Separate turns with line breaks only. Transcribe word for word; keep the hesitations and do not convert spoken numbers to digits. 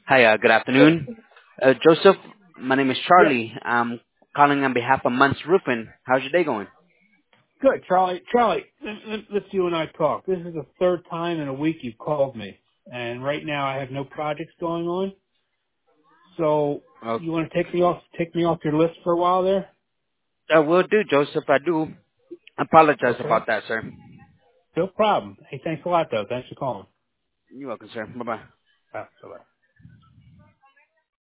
Hi, uh, good afternoon. Uh, Joseph, my name is
Yeah,
Charlie. I'm calling on behalf of Months Roofing. How's your day going?
good, Charlie. Charlie, let, let, let's you and I talk. This is the third time in a week you've called me, and right now I have no projects going on. So
Uh,
you want to take me off, take me off your list for a while there?
I will do, Joseph. I do. Apologize
Okay.
about that, sir.
No problem. Hey, thanks a lot though. Thanks for calling.
You're welcome, sir. Bye-bye.
Bye bye.